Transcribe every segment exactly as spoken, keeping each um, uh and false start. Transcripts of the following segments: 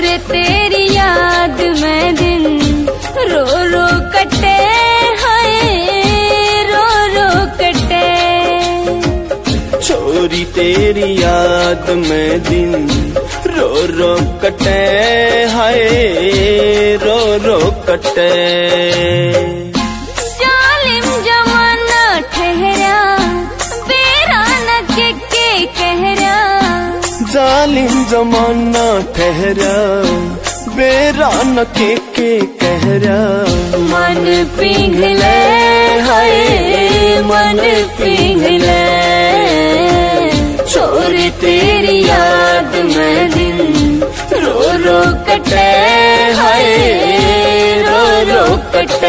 छोरे तेरी याद में दिन रो रो कटे, हाय रो रो कटे। छोरी तेरी याद में दिन रो रो कटे, हाय रो रो कटे। जालिम जमाना ठहरा बेराना के के कहरा, जालिम जमाना ठहरा बेरान के के कहरा। मन पिघले हाय मन पिघले, छोरे तेरी याद में दिन रो रो कटे, हाय रो रो कटे।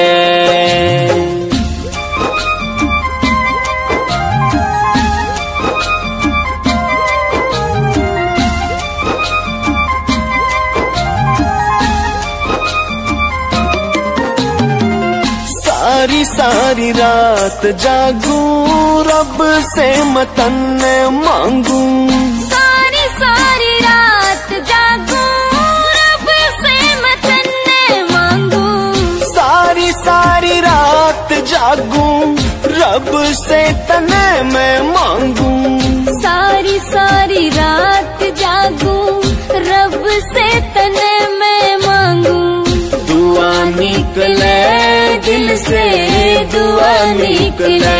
सारी सारी रात जागू रब से मतन मांगू, सारी सारी रात जागू रब से मतन मांगू, सारी सारी रात जागू रब से तने मैं मांगू। सारी सारी रात जागू रब से तने मैं मांगू। दुआ निकले दिल से दुआ निकले,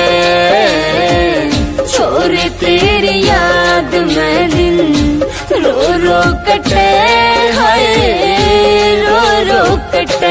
छोरे तेरी याद में दिन रो रो कटे, हाय रो रो कटे।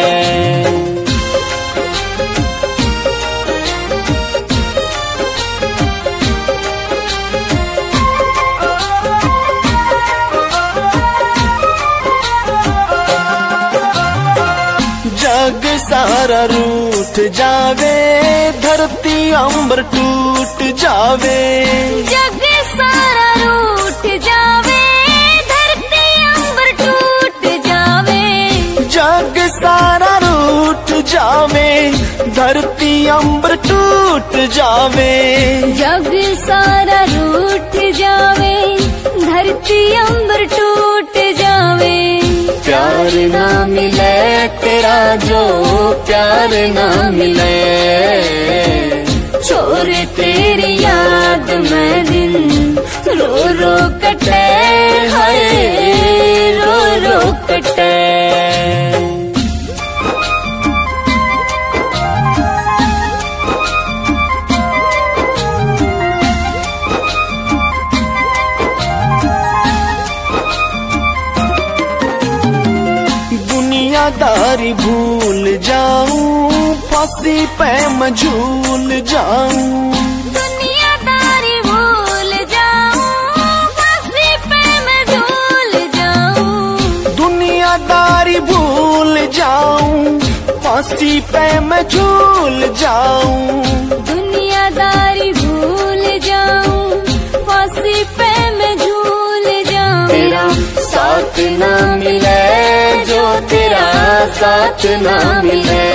जग सारा रूठ जावे धरती अंबर टूट जावे, जग सारा रूठ जावे धरती अंबर टूट जावे, जग सारा रूठ जावे धरती अंबर टूट जावे। जग सारा रूठ जावे धरती अंबर टूट जावे। प्यार ना मिले तेरा जो प्यार ना मिले, छोरे तेरी याद में दिन रो रो कटे, हाय रो रो कटे। दुनियादारी भूल जाऊं फांसी पे मैं झूल जाऊं, दुनियादारी भूल जाऊं फांसी पे मैं झूल जाऊं, दुनियादारी भूल जाऊं फांसी पे मैं झूल जाऊं, दुनियादारी भूल जाऊं फांसी पे मैं झूल जाऊं। तेरा साथ ना मिले जो तेरा साथ ना मिले,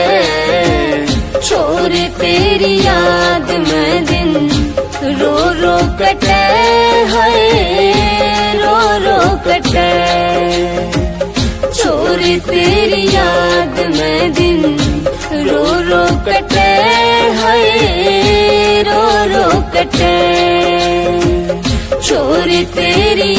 छोरे तेरी याद में दिन रो रो कटे, हाय रो रो कटे। छोरे तेरी याद में दिन रो रो कटे, हाय रो रो कटे। छोरे तेरी